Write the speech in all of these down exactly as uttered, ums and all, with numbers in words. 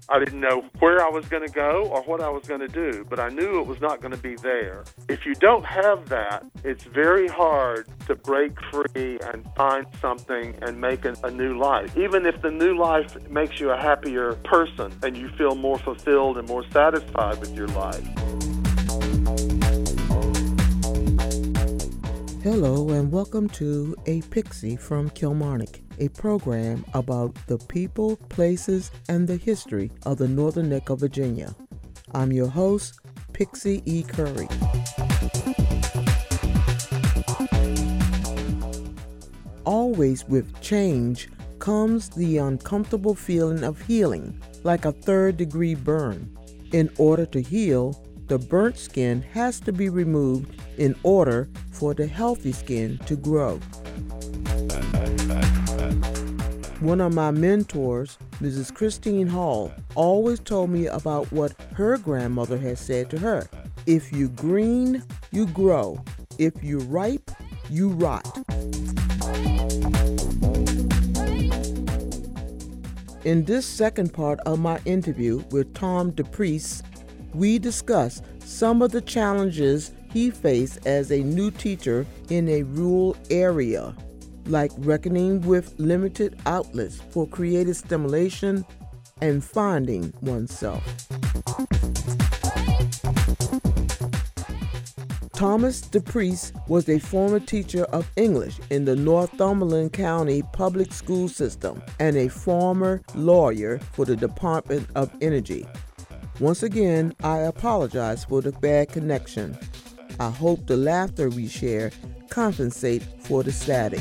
I didn't know where I was going to go or what I was going to do, but I knew it was not going to be there. If you don't have that, it's very hard to break free and find something and make a, a new life. Even if the new life makes you a happier person and you feel more fulfilled and more satisfied with your life. Hello and welcome to A Pixie from Kilmarnock, a program about the people, places, and the history of the Northern Neck of Virginia. I'm your host, Pixie E. Curry. Always with change comes the uncomfortable feeling of healing, like a third-degree burn. In order to heal, the burnt skin has to be removed in order for the healthy skin to grow. One of my mentors, Missus Christine Hall, always told me about what her grandmother had said to her. If you green, you grow. If you ripe, you rot. In this second part of my interview with Tom DePriest, we discuss some of the challenges he faced as a new teacher in a rural area, like reckoning with limited outlets for creative stimulation and finding oneself. Thomas DePriest was a former teacher of English in the Northumberland County Public School System and a former lawyer for the Department of Energy. Once again, I apologize for the bad connection. I hope the laughter we share compensate for the static.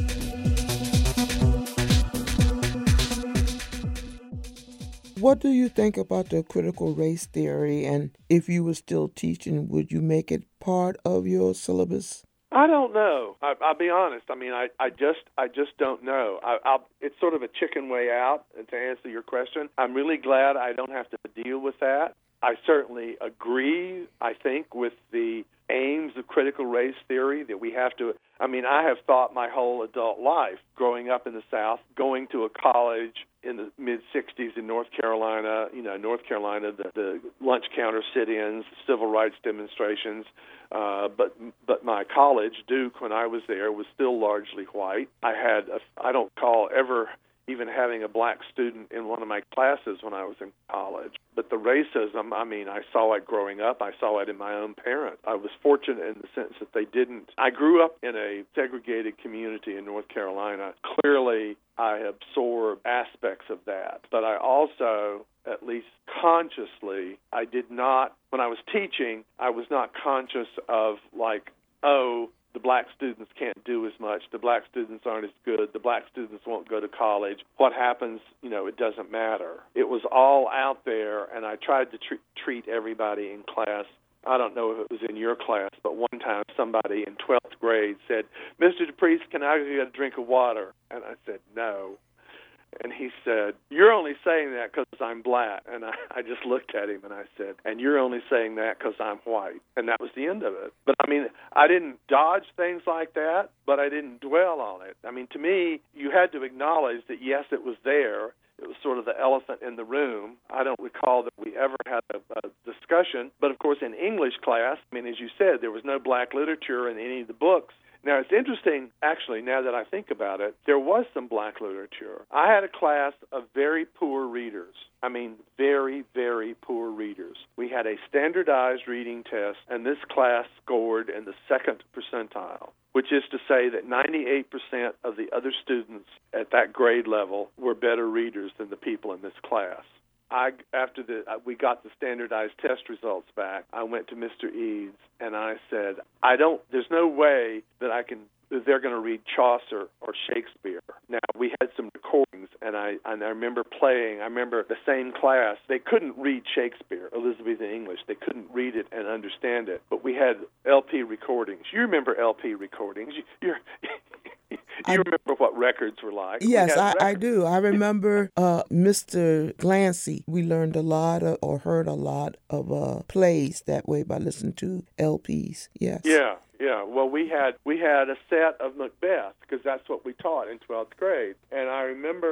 What do you think about the critical race theory, and if you were still teaching, would you make it part of your syllabus? I don't know. I, I'll be honest. I mean, I, I just I just don't know. I, I'll, it's sort of a chicken way out, and to answer your question, I'm really glad I don't have to deal with that. I certainly agree, I think, with the aims of critical race theory that we have to, I mean, I have thought my whole adult life, growing up in the South, going to a college in the mid-sixties in North Carolina, you know, North Carolina, the, the lunch counter sit-ins, civil rights demonstrations, uh, but but my college, Duke, when I was there, was still largely white. I had, a, I don't call ever even having a black student in one of my classes when I was in college. But the racism, I mean, I saw it growing up. I saw it in my own parents. I was fortunate in the sense that they didn't. I grew up in a segregated community in North Carolina. Clearly, I absorbed aspects of that. But I also, at least consciously, I did not, when I was teaching, I was not conscious of like, oh, the black students can't do as much. The black students aren't as good. The black students won't go to college. What happens, you know, it doesn't matter. It was all out there, and I tried to tr- treat everybody in class. I don't know if it was in your class, but one time somebody in twelfth grade said, Mister DePriest, can I get a drink of water? And I said, no. And he said, you're only saying that because I'm black. And I, I just looked at him and I said, and you're only saying that because I'm white. And that was the end of it. But, I mean, I didn't dodge things like that, but I didn't dwell on it. I mean, to me, you had to acknowledge that, yes, it was there. It was sort of the elephant in the room. I don't recall that we ever had a, a discussion. But, of course, in English class, I mean, as you said, there was no black literature in any of the books. Now, it's interesting, actually, now that I think about it, there was some black literature. I had a class of very poor readers. I mean, very, very poor readers. We had a standardized reading test, and this class scored in the second percentile, which is to say that ninety-eight percent of the other students at that grade level were better readers than the people in this class. I, after the, we got the standardized test results back, I went to Mister Eads and I said, I don't, there's no way that I can, that they're going to read Chaucer or Shakespeare. Now, we had some recordings, and I, and I remember playing, I remember the same class, they couldn't read Shakespeare, Elizabethan English. They couldn't read it and understand it, but we had L P recordings. You remember L P recordings. You, you're... You I, remember what records were like? Yes, I, I do. I remember uh, Mister Glancy. We learned a lot of, or heard a lot of uh, plays that way by listening to L Ps. Yes. Yeah, yeah. Well, we had we had a set of Macbeth because that's what we taught in twelfth grade. And I remember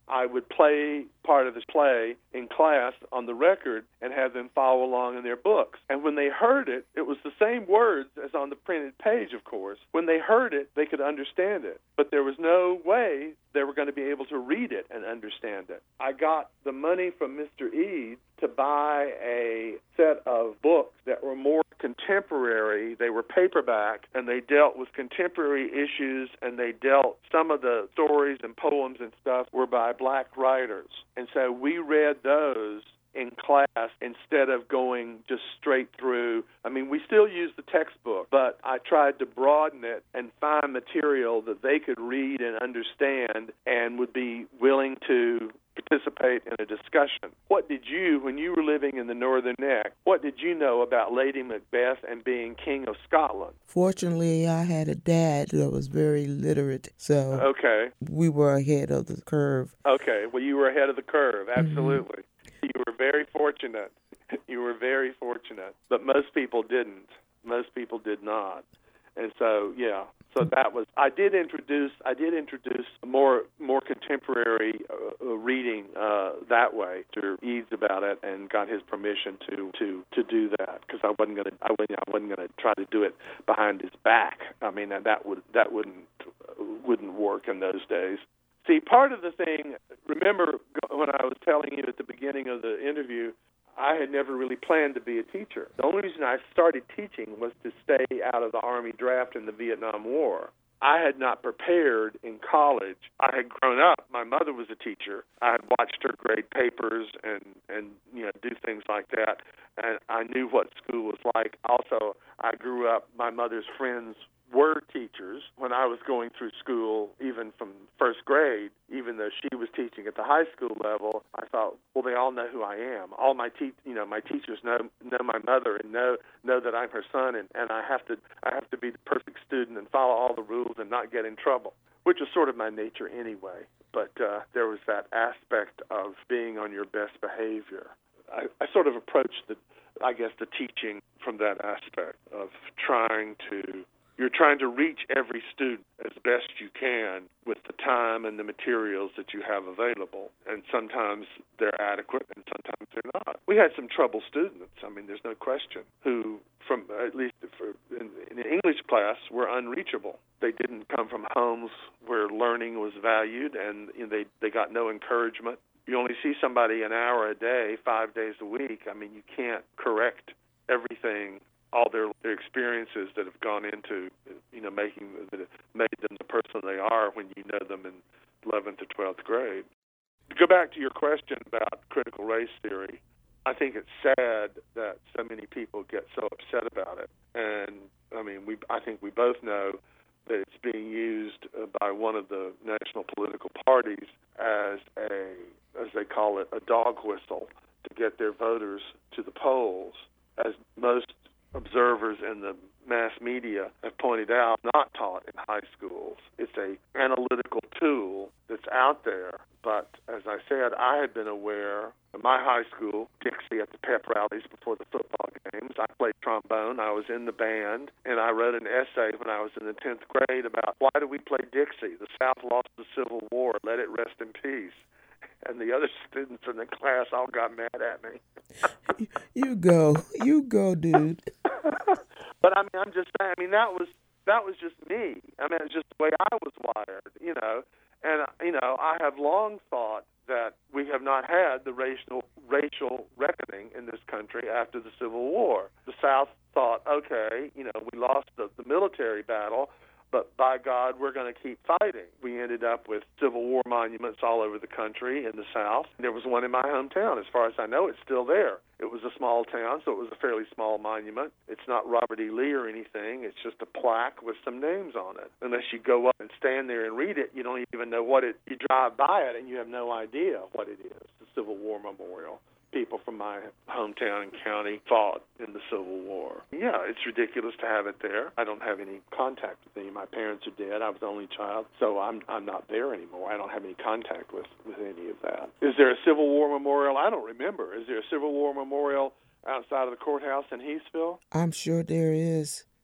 I would play part of this play in class on the record and have them follow along in their books. And when they heard it, it was the same words as on the printed page, of course. When they heard it, they could understand it. But there was no way they were going to be able to read it and understand it. I got the money from Mister Eads to buy a set of books that were more contemporary. They were paperback, and they dealt with contemporary issues, and they dealt, some of the stories and poems and stuff were by black writers. And so we read those in class instead of going just straight through. I mean, we still use the textbook, but I tried to broaden it and find material that they could read and understand and would be willing to participate in a discussion. What did you, when you were living in the Northern Neck, what did you know about Lady Macbeth and being King of Scotland? Fortunately, I had a dad that was very literate, so okay. we were ahead of the curve. Okay, well, you were ahead of the curve, absolutely. Mm-hmm. You were very fortunate. You were very fortunate. But most people didn't. Most people did not. And so, yeah. So that was. I did introduce. I did introduce more more contemporary uh, reading uh, that way to Eads about it, and got his permission to to, to do that, because I wasn't going to. I wasn't. I wasn't going to try to do it behind his back. I mean, that would that wouldn't wouldn't work in those days. See, part of the thing. Remember when I was telling you at the beginning of the interview, I had never really planned to be a teacher. The only reason I started teaching was to stay out of the Army draft in the Vietnam War. I had not prepared in college. I had grown up. My mother was a teacher. I had watched her grade papers and, and you know, do things like that, and I knew what school was like. Also, I grew up, my mother's friends were teachers when I was going through school, even from first grade. Even though she was teaching at the high school level, I thought, well, they all know who I am. All my te- you know, my teachers know know my mother and know know that I'm her son, and, and I have to I have to be the perfect student and follow all the rules and not get in trouble, which is sort of my nature anyway. But uh, there was that aspect of being on your best behavior. I, I sort of approached the, I guess, the teaching from that aspect of trying to. You're trying to reach every student as best you can with the time and the materials that you have available. And sometimes they're adequate and sometimes they're not. We had some troubled students, I mean, there's no question, who, from at least for, in, in the English class, were unreachable. They didn't come from homes where learning was valued, and you know, they, they got no encouragement. You only see somebody an hour a day, five days a week. I mean, you can't correct everything, all their, their experiences that have gone into, you know, making that made them the person they are when you know them in eleventh to twelfth grade. To go back to your question about critical race theory, I think it's sad that so many people get so upset about it. And I mean, we I think we both know that it's being used by one of the national political parties as a, as they call it, a dog whistle to get their voters to the polls. As most observers in the mass media have pointed out, not taught in high schools. It's a analytical tool that's out there. But as I said, I had been aware in my high school, Dixie at the pep rallies before the football games. I played trombone. I was in the band, and I wrote an essay when I was in the tenth grade about why do we play Dixie? The South lost the Civil War. Let it rest in peace. And the other students in the class all got mad at me. You go, you go, dude. But I mean, I'm just saying. I mean, that was that was just me. I mean, it's just the way I was wired, you know. And you know, I have long thought that we have not had the racial racial reckoning in this country after the Civil War. The South thought, okay, you know, we lost the, the military battle, but by God, we're going to keep fighting. We ended up with Civil War monuments all over the country in the South. There was one in my hometown. As far as I know, it's still there. It was a small town, so it was a fairly small monument. It's not Robert E. Lee or anything. It's just a plaque with some names on it. Unless you go up and stand there and read it, you don't even know what it, you drive by it and you have no idea what it is, the Civil War Memorial. People from my hometown and county fought in the Civil War. Yeah, it's ridiculous to have it there. I don't have any contact with any. My parents are dead. I was the only child, so I'm I'm not there anymore. I don't have any contact with, with any of that. Is there a Civil War memorial? I don't remember. Is there a Civil War memorial outside of the courthouse in Heathsville? I'm sure there is.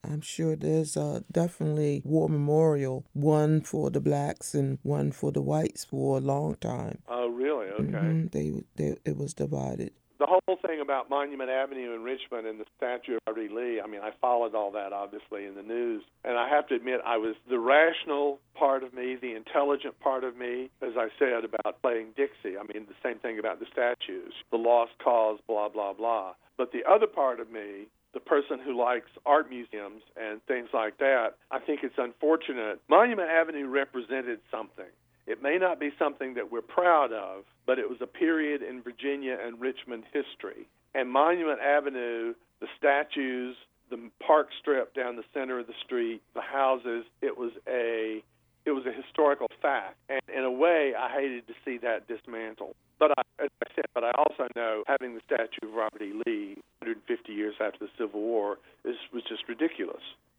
I'm sure there's uh, definitely war memorial, one for the blacks and one for the whites for a long time. Oh, really? Okay. Mm-hmm. They, they, it was divided. The whole thing about Monument Avenue in Richmond and the statue of Robert E. Lee, I mean, I followed all that, obviously, in the news. And I have to admit, I was the rational part of me, the intelligent part of me, as I said, about playing Dixie. I mean, the same thing about the statues, the lost cause, blah, blah, blah. But the other part of me, the person who likes art museums and things like that, I think it's unfortunate. Monument Avenue represented something. It may not be something that we're proud of, but it was a period in Virginia and Richmond history. And Monument Avenue, the statues, the park strip down the center of the street, the houses, it was a it was a historical fact. And in a way, I hated to see that dismantled. But I, as I said, but I also know having the statue of Robert E. Lee one hundred fifty years after the Civil War is, was just ridiculous.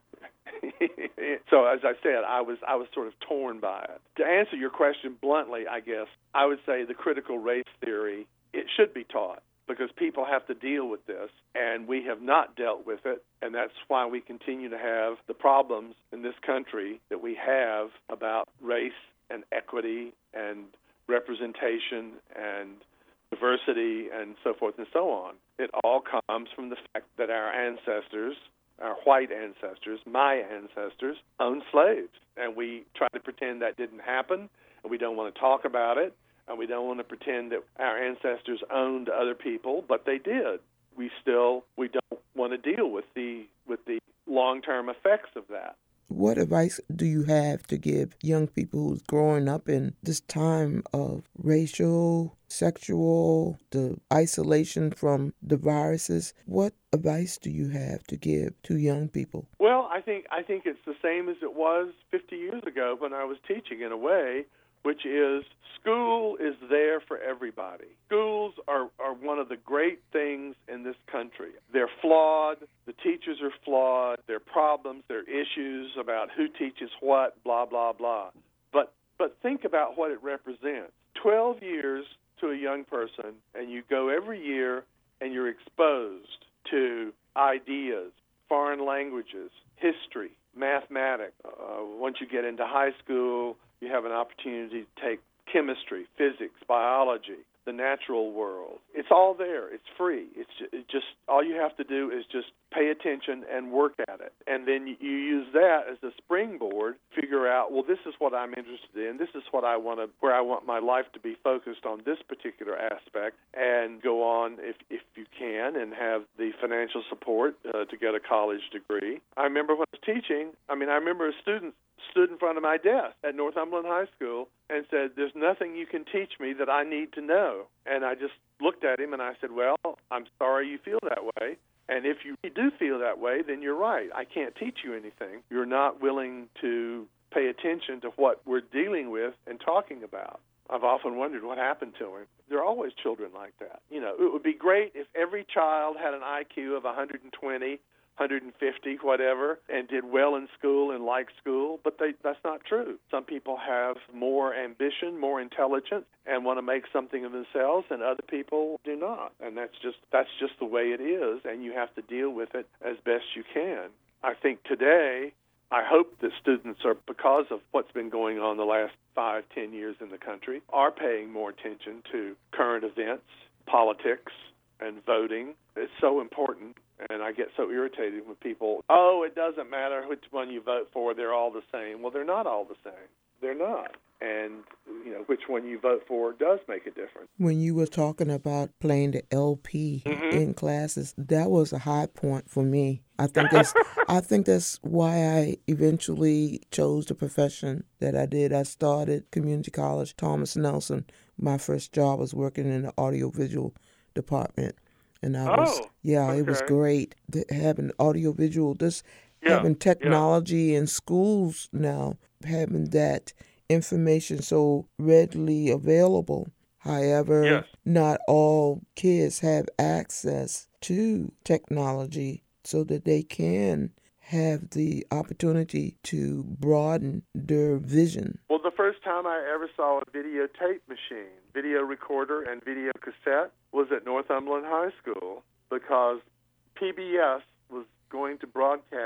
So, as I said, I was I was sort of torn by it. To answer your question bluntly, I guess, I would say the critical race theory, it should be taught because people have to deal with this, and we have not dealt with it, and that's why we continue to have the problems in this country that we have about race and equity and representation and diversity and so forth and so on. It all comes from the fact that our ancestors, our white ancestors, my ancestors, owned slaves. And we try to pretend that didn't happen, and we don't want to talk about it, and we don't want to pretend that our ancestors owned other people, but they did. We still, we don't want to deal with the with the long-term effects of that. What advice do you have to give young people who's growing up in this time of racial, sexual, the isolation from the viruses? What advice do you have to give to young people? Well, I think I think it's the same as it was fifty years ago when I was teaching, in a way, which is school is there for everybody. Schools are, are one of the great things in this country. They're flawed. The teachers are flawed. There are problems. There are issues about who teaches what, blah, blah, blah. But but think about what it represents. Twelve years to a young person, and you go every year, and you're exposed to ideas, foreign languages, history, mathematics. Uh, once you get into high school, you have an opportunity to take chemistry, physics, biology, the natural world. It's all there. It's free. It's just, it just all you have to do is just pay attention and work at it. And then you use that as a springboard, figure out, well, this is what I'm interested in. This is what I want to, where I want my life to be focused on this particular aspect, and go on if, if you can and have the financial support uh, to get a college degree. I remember when I was teaching, I mean, I remember a student stood in front of my desk at Northumberland High School and said, there's nothing you can teach me that I need to know. And I just looked at him and I said, well, I'm sorry you feel that way. And if you do feel that way, then you're right. I can't teach you anything. You're not willing to pay attention to what we're dealing with and talking about. I've often wondered what happened to him. There are always children like that. You know, it would be great if every child had an I Q of one hundred twenty, one hundred fifty, whatever, and did well in school and liked school, but they, that's not true. Some people have more ambition, more intelligence, and want to make something of themselves, and other people do not. And that's just that's just the way it is, and you have to deal with it as best you can. I think today, I hope that students are, because of what's been going on the last five, ten years in the country, are paying more attention to current events, politics, and voting. It's so important. And I get so irritated when people, oh, it doesn't matter which one you vote for, they're all the same. Well, they're not all the same. They're not. And, you know, which one you vote for does make a difference. When you were talking about playing the L P mm-hmm. in classes, that was a high point for me. I think that's I think that's why I eventually chose the profession that I did. I started community college, Thomas Nelson. My first job was working in the audiovisual department. And I was, oh, yeah, okay. It was great having audiovisual, just yeah, having technology yeah. in schools now, having that information so readily available. However, yes. not all kids have access to technology so that they can have the opportunity to broaden their vision. Well, the first time I ever saw a videotape machine, video recorder and video cassette, was at Northumberland High School, because P B S was going to broadcast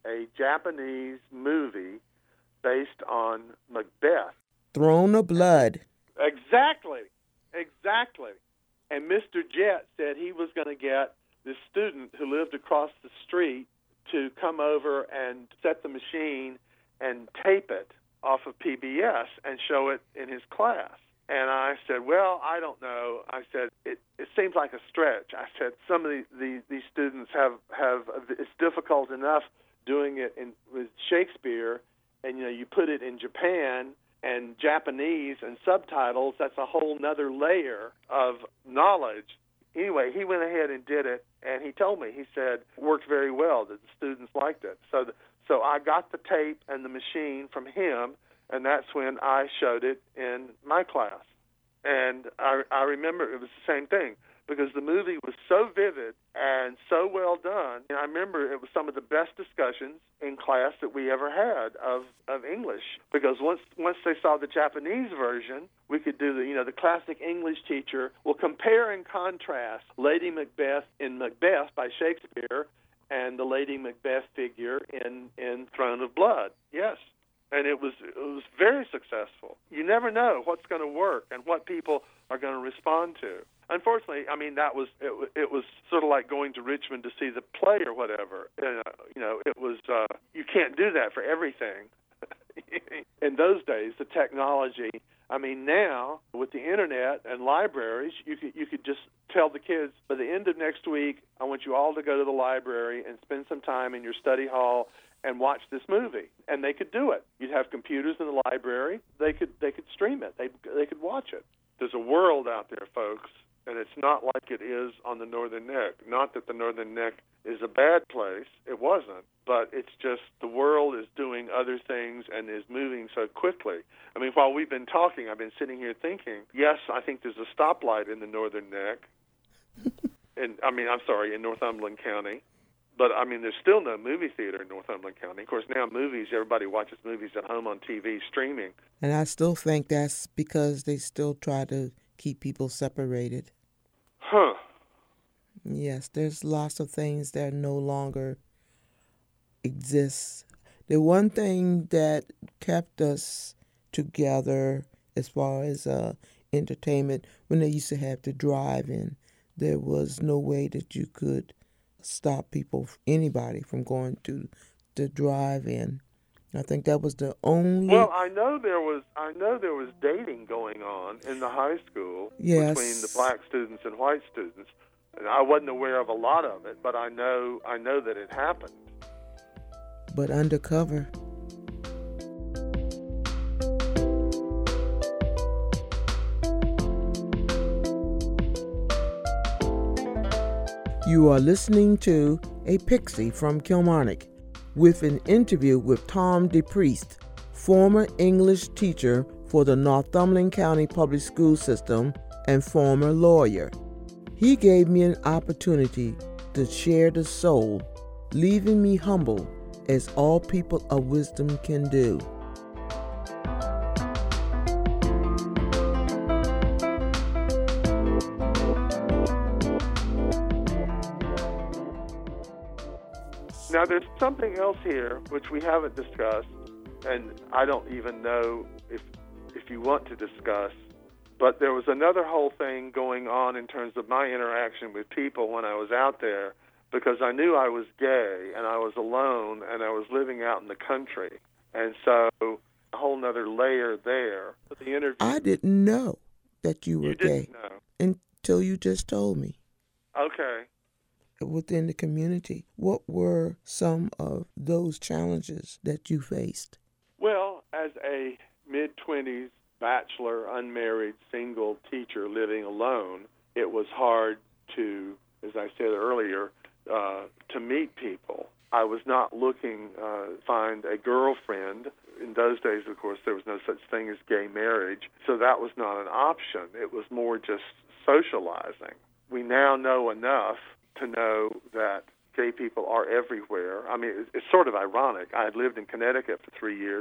a Japanese movie based on Macbeth. Throne of Blood. Exactly, exactly. And Mister Jett said he was going to get this student who lived across the street to come over and set the machine and tape it off of P B S and show it in his class. And I said, well, I don't know. I said, it, it seems like a stretch. I said, some of the, the, these students have, have, it's difficult enough doing it in, with Shakespeare, and, you know, you put it in Japan and Japanese and subtitles, that's a whole nother layer of knowledge. Anyway, he went ahead and did it, and he told me, he said, it worked very well, that the students liked it. So, the, so I got the tape and the machine from him, and that's when I showed it in my class. And I, I remember it was the same thing, because the movie was so vivid and so well done. And I remember it was some of the best discussions in class that we ever had of, of English, because once once they saw the Japanese version, we could do the, you know, the classic English teacher will compare and contrast Lady Macbeth in Macbeth by Shakespeare and the Lady Macbeth figure in, in Throne of Blood. Yes. And it was it was very successful. You never know what's going to work and what people are going to respond to. Unfortunately, I mean, that was it, it was sort of like going to Richmond to see the play or whatever. And, uh, you know, it was uh, you can't do that for everything. In those days, the technology. I mean, now with the internet and libraries, you could you could just tell the kids, by the end of next week, I want you all to go to the library and spend some time in your study hall and watch this movie, and they could do it. You'd have computers in the library. They could they could stream it. They they could watch it. There's a world out there, folks, and it's not like it is on the Northern Neck. Not that the Northern Neck is a bad place. It wasn't. But it's just the world is doing other things and is moving so quickly. I mean, while we've been talking, I've been sitting here thinking, yes, I think there's a stoplight in the Northern Neck. and I mean, I'm sorry, in Northumberland County. But, I mean, there's still no movie theater in Northumberland County. Of course, now movies, everybody watches movies at home on T V, streaming. And I still think that's because they still try to keep people separated. Huh. Yes, there's lots of things that no longer exist. The one thing that kept us together as far as uh, entertainment, when they used to have the drive-in, there was no way that you could stop people, anybody, from going to the drive-in. I think that was the only. Well, I know there was. I know there was dating going on in the high school yes. between the black students and white students, and I wasn't aware of a lot of it, but I know. I know that it happened. But undercover. You are listening to A Pixie from Kilmarnock with an interview with Tom DePriest, former English teacher for the Northumberland County Public School System and former lawyer. He gave me an opportunity to share the soul, leaving me humble as all people of wisdom can do. Now, there's something else here which we haven't discussed, and I don't even know if if you want to discuss, but there was another whole thing going on in terms of my interaction with people when I was out there, because I knew I was gay, and I was alone, and I was living out in the country, and so a whole nother layer there. But the interview, I didn't know that you were you gay didn't know. until you just told me. Okay. Within the community, what were some of those challenges that you faced? Well, as a mid-twenties bachelor, unmarried, single teacher living alone, it was hard to, as I said earlier, uh, to meet people. I was not looking to uh, find a girlfriend. In those days, of course, there was no such thing as gay marriage, so that was not an option. It was more just socializing. We now know enough to know that gay people are everywhere. I mean, it's, it's sort of ironic. I had lived in Connecticut for three years,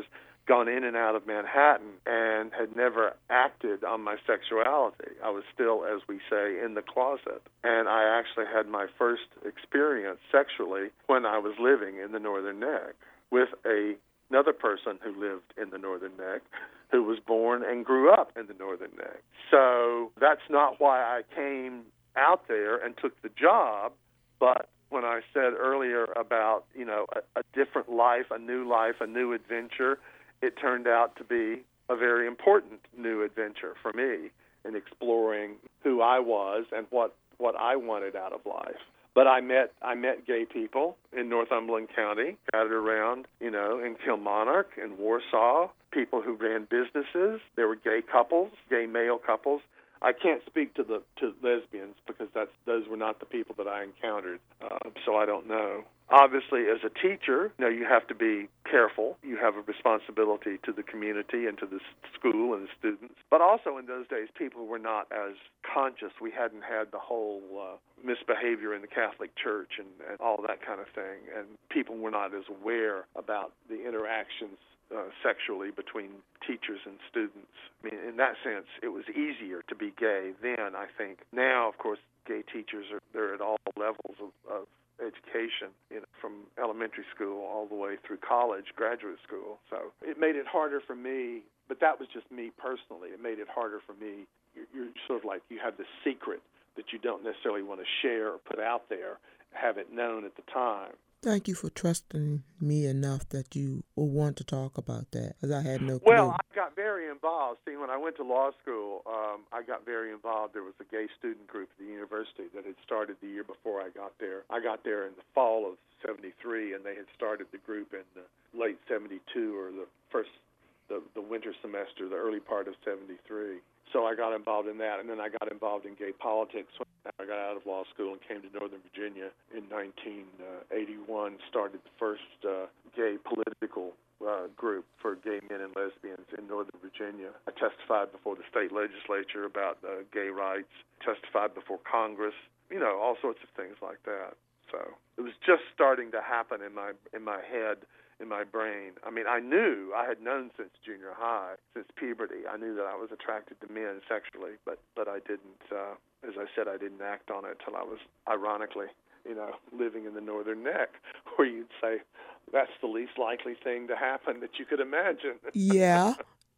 gone in and out of Manhattan and had never acted on my sexuality. I was still, as we say, in the closet. And I actually had my first experience sexually when I was living in the Northern Neck with a, another person who lived in the Northern Neck, who was born and grew up in the Northern Neck. So that's not why I came out there and took the job, but when I said earlier about, you know, a, a different life, a new life, a new adventure, it turned out to be a very important new adventure for me in exploring who I was and what, what I wanted out of life. But I met I met gay people in Northumberland County, scattered around, you know, in Kilmarnock and Warsaw, people who ran businesses. There were gay couples, gay male couples. I can't speak to the to lesbians because that's those were not the people that I encountered, uh, so I don't know. Obviously, as a teacher, you know, you have to be careful. You have a responsibility to the community and to the school and the students. But also in those days, people were not as conscious. We hadn't had the whole uh, misbehavior in the Catholic Church and, and all that kind of thing. And people were not as aware about the interactions uh, sexually between teachers and students. I mean, in that sense, it was easier to be gay then, I think. Now, of course, gay teachers are they're at all levels of, of education, you know, from elementary school all the way through college, graduate school. So it made it harder for me, but that was just me personally. It made it harder for me. You're, you're sort of like you have this secret that you don't necessarily want to share or put out there, have it known at the time. Thank you for trusting me enough that you will want to talk about that, because I had no clue. Well, I got very involved. See, when I went to law school, um, I got very involved. There was a gay student group at the university that had started the year before I got there. I got there in the fall of seventy-three, and they had started the group in the late seventy-two or the first, the, the winter semester, the early part of seventy-three. So I got involved in that, and then I got involved in gay politics when I got out of law school and came to Northern Virginia in nineteen eighty-one, started the first uh, gay political uh, group for gay men and lesbians in Northern Virginia. I testified before the state legislature about uh, gay rights, testified before Congress, you know, all sorts of things like that. So it was just starting to happen in my in my head, in my brain. I mean, I knew, I had known since junior high, since puberty, I knew that I was attracted to men sexually, but, but I didn't, uh, as I said, I didn't act on it till I was, ironically, you know, living in the Northern Neck, where you'd say, that's the least likely thing to happen that you could imagine. Yeah.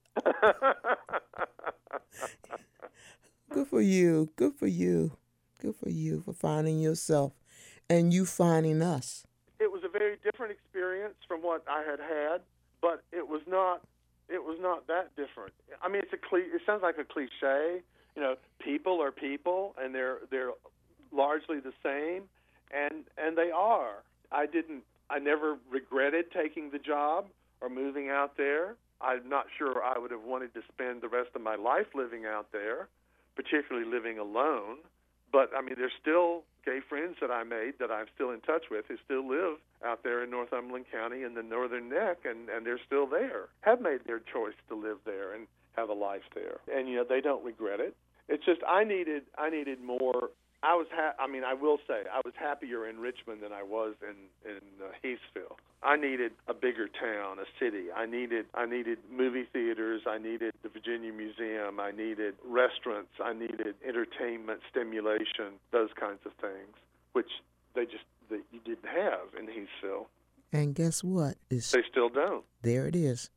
Good for you. Good for you. Good for you for finding yourself and you finding us. It was a very different experience from what I had had, but it was not. It was not that different. I mean, it's a cli- it sounds like a cliche. You know, people are people, and they're they're largely the same, and and they are. I didn't. I never regretted taking the job or moving out there. I'm not sure I would have wanted to spend the rest of my life living out there, particularly living alone. But, I mean, there's still gay friends that I made that I'm still in touch with who still live out there in Northumberland County in the Northern Neck, and, and they're still there, have made their choice to live there and have a life there. And, you know, they don't regret it. It's just I needed I needed more. I was ha- I mean, I will say I was happier in Richmond than I was in, in uh, Heathsville. I needed a bigger town, a city. I needed I needed movie theaters. I needed the Virginia Museum. I needed restaurants. I needed entertainment, stimulation, those kinds of things, which they just that you didn't have in Heathsville. And guess what? It's, they still don't. There it is.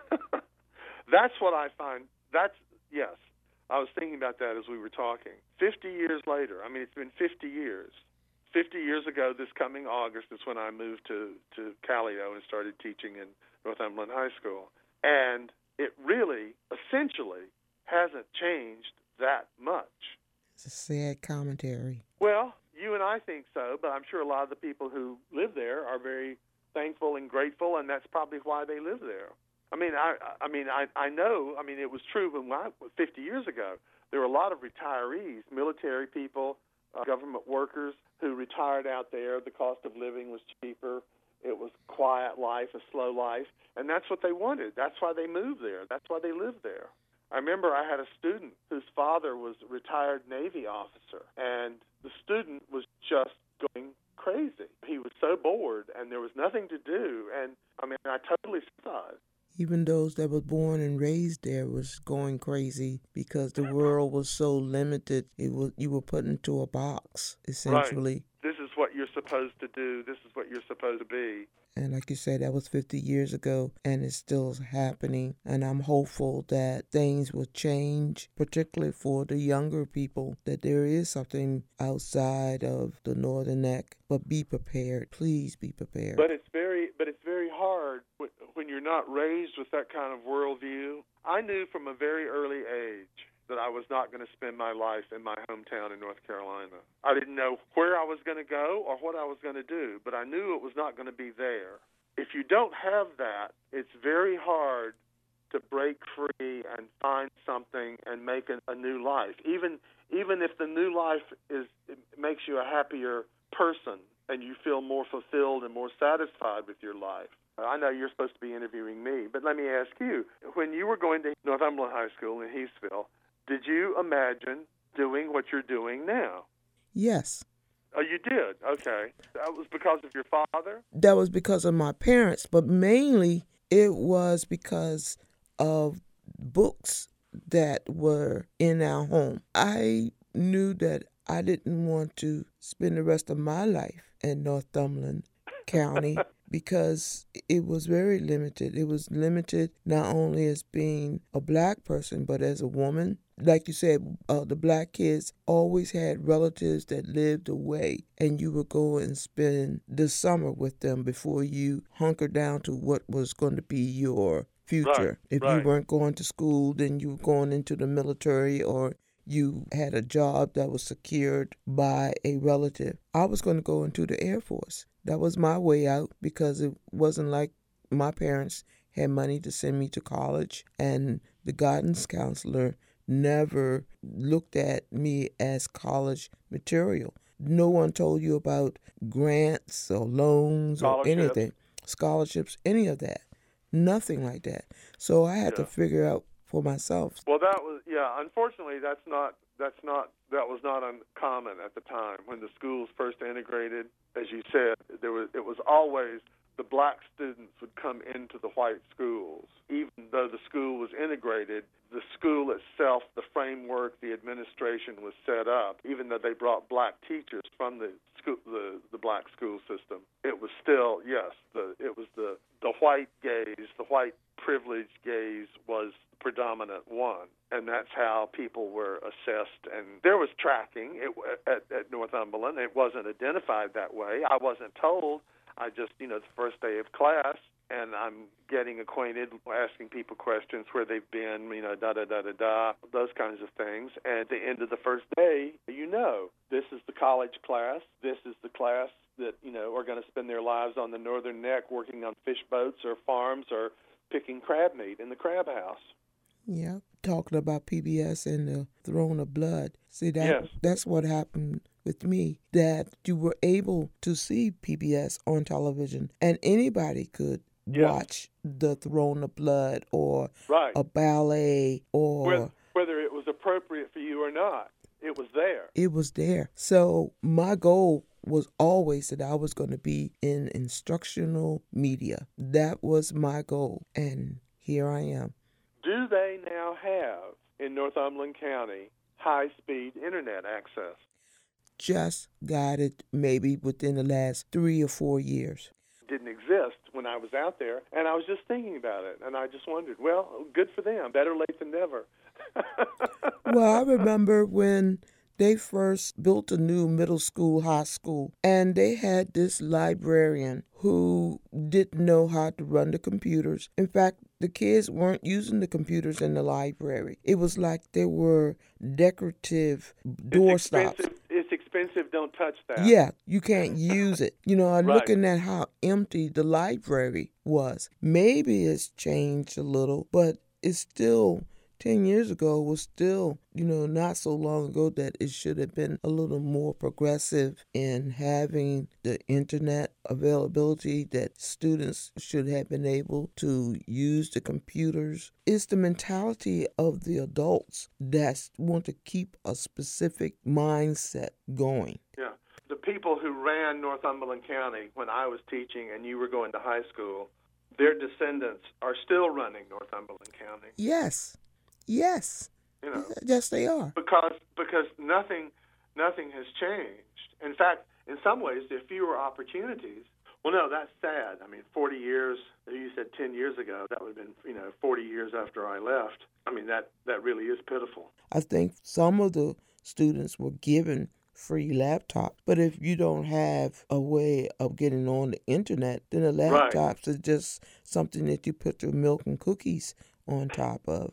That's what I find. That's yes. I was thinking about that as we were talking. Fifty years later, I mean, it's been fifty years. Fifty years ago, this coming August, is when I moved to, to Callio and started teaching in Northumberland High School. And it really, essentially, hasn't changed that much. It's a sad commentary. Well, you and I think so, but I'm sure a lot of the people who live there are very thankful and grateful, and that's probably why they live there. I mean, I, I mean, I, I know. I mean, it was true when I, fifty years ago. There were a lot of retirees, military people, uh, government workers who retired out there. The cost of living was cheaper. It was quiet life, a slow life, and that's what they wanted. That's why they moved there. That's why they lived there. I remember I had a student whose father was a retired Navy officer, and the student was just going crazy. He was so bored, and there was nothing to do, and I mean, I totally sympathized. Even those that was born and raised there was going crazy because the world was so limited. It was you were put into a box, essentially. Right. This is what you're supposed to do. This is what you're supposed to be. And like you said, that was fifty years ago, and it's still happening. And I'm hopeful that things will change, particularly for the younger people, that there is something outside of the Northern Neck. But be prepared. Please be prepared. But it's very, but it's very hard when you're not raised with that kind of worldview. I knew from a very early age that I was not going to spend my life in my hometown in North Carolina. I didn't know where I was going to go or what I was going to do, but I knew it was not going to be there. If you don't have that, it's very hard to break free and find something and make a, a new life. Even even if the new life is it makes you a happier person and you feel more fulfilled and more satisfied with your life. I know you're supposed to be interviewing me, but let me ask you, when you were going to Northumberland High School in Heathsville, did you imagine doing what you're doing now? Yes. Oh, you did? Okay. That was because of your father? That was because of my parents, but mainly it was because of books that were in our home. I knew that I didn't want to spend the rest of my life in Northumberland County because it was very limited. It was limited not only as being a black person, but as a woman. Like you said, uh, the black kids always had relatives that lived away, and you would go and spend the summer with them before you hunkered down to what was going to be your future. Right, if right. you weren't going to school, then you were going into the military, or you had a job that was secured by a relative. I was going to go into the Air Force. That was my way out because it wasn't like my parents had money to send me to college, and the guidance counselor never looked at me as college material. No one told you about grants or loans or anything, scholarships, any of that. Nothing like that. So I had Yeah. to figure out for myself. Well, that was, yeah, unfortunately, that's not, that's not, that was not uncommon at the time. When the schools first integrated, as you said, there was, it was always the black students would come into the white schools. Even though the school was integrated, the school itself, the framework, the administration was set up. Even though they brought black teachers from the school, the, the black school system, it was still, yes, the, it was the, the white gaze, the white privileged gaze was the predominant one. And that's how people were assessed. And there was tracking it, at, at Northumberland. It wasn't identified that way. I wasn't told. I just, you know, the first day of class, and I'm getting acquainted, asking people questions, where they've been, you know, da-da-da-da-da, those kinds of things. And at the end of the first day, you know, this is the college class. This is the class that, you know, are going to spend their lives on the Northern Neck working on fish boats or farms or picking crab meat in the crab house. Yeah, talking about P B S and the Throne of Blood. See, that Yes. that's what happened with me, that you were able to see P B S on television, and anybody could Yes. watch the Throne of Blood or Right. a ballet or... Whether, whether it was appropriate for you or not, it was there. It was there. So my goal was always that I was going to be in instructional media. That was my goal, and here I am. Do they now have, in Northumberland County, high-speed internet access? Just got it maybe within the last three or four years. Didn't exist when I was out there, and I was just thinking about it, and I just wondered, well, good for them. Better late than never. Well, I remember when they first built a new middle school, high school, and they had this librarian who didn't know how to run the computers. In fact, the kids weren't using the computers in the library. It was like they were decorative door it's stops. expensive. It's expensive. Don't touch that. Yeah, you can't use it. You know, I'm Right. looking at how empty the library was. Maybe it's changed a little, but it's still, ten years ago, was still, you know, not so long ago that it should have been a little more progressive in having the internet availability, that students should have been able to use the computers. It's the mentality of the adults that want to keep a specific mindset going. Yeah. The people who ran Northumberland County when I was teaching and you were going to high school their descendants are still running Northumberland County. Yes, yes, you know, yes, they are. Because because nothing nothing has changed. In fact, in some ways, there are fewer opportunities. Well, no, that's sad. I mean, forty years. You said ten years ago. That would have been, you know, forty years after I left. I mean, that that really is pitiful. I think some of the students were given free laptops, but if you don't have a way of getting on the internet, then the laptops right. are just something that you put your milk and cookies on top of.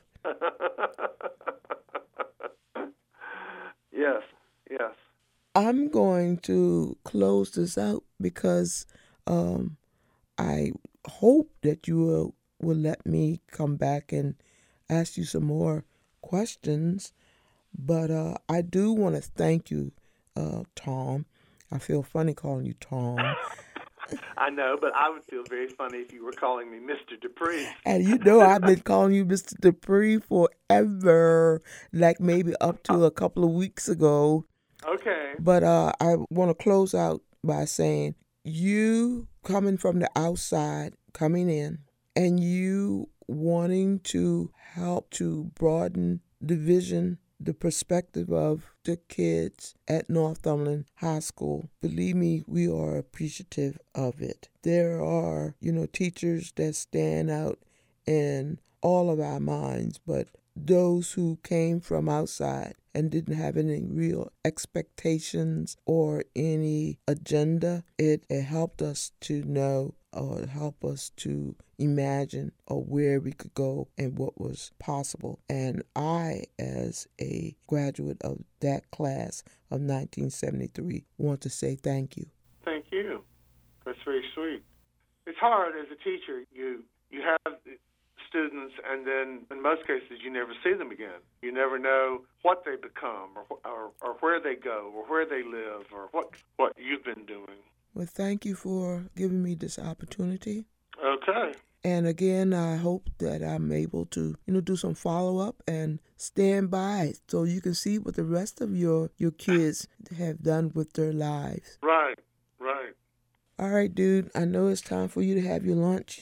Yes, yes. I'm going to close this out because um, I hope that you will, will let me come back and ask you some more questions. But uh, I do want to thank you, uh, Tom. I feel funny calling you Tom. I know, but I would feel very funny if you were calling me Mister Dupree. And you know I've been calling you Mister Dupree forever, like maybe up to a couple of weeks ago. Okay. But uh, I want to close out by saying you coming from the outside, coming in, and you wanting to help to broaden the vision, the perspective of the kids at Northumberland High School. Believe me, we are appreciative of it. There are, you know, teachers that stand out in all of our minds, but those who came from outside and didn't have any real expectations or any agenda, it, it helped us to know or help us to imagine or where we could go and what was possible. And I, as a graduate of that class of nineteen seventy-three, want to say thank you. Thank you. That's very sweet. It's hard as a teacher. You you have students, and then in most cases you never see them again. You never know what they become or or, or where they go or where they live or what, what you've been doing. Well, thank you for giving me this opportunity. Okay. And again, I hope that I'm able to, you know, do some follow-up and stand by so you can see what the rest of your, your kids have done with their lives. Right, right. All right, dude, I know it's time for you to have your lunch.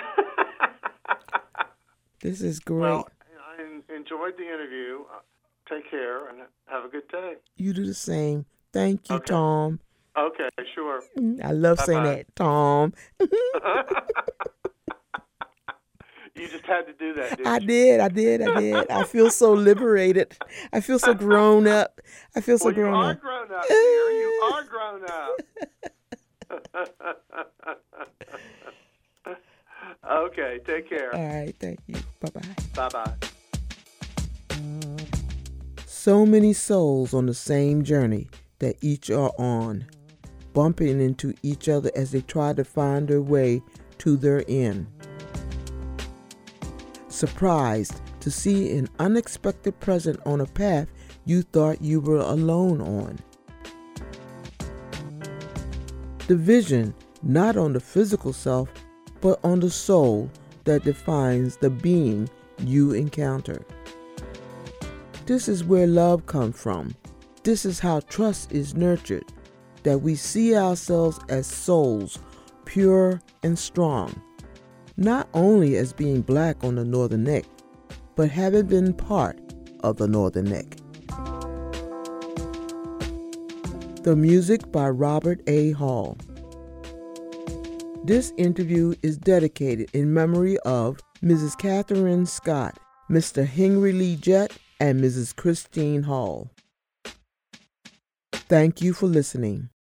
This is great. Well, I enjoyed the interview. Take care and have a good day. You do the same. Thank you, okay. Tom. Okay, sure. I love Bye-bye. saying that, Tom. You just had to do that, didn't I you? did, I did, I did. I feel so liberated. I feel so grown up. I feel so well, grown you are up. grown up, dear. You are grown up. Okay, take care. All right, thank you. Bye-bye. Bye-bye. So many souls on the same journey that each are on, bumping into each other as they try to find their way to their end. Surprised to see an unexpected present on a path you thought you were alone on. The vision, not on the physical self, but on the soul that defines the being you encounter. This is where love comes from. This is how trust is nurtured, that we see ourselves as souls, pure and strong, not only as being black on the Northern Neck, but having been part of the Northern Neck. The music by Robert A. Hall. This interview is dedicated in memory of Missus Catherine Scott, Mister Henry Lee Jett, and Missus Christine Hall. Thank you for listening.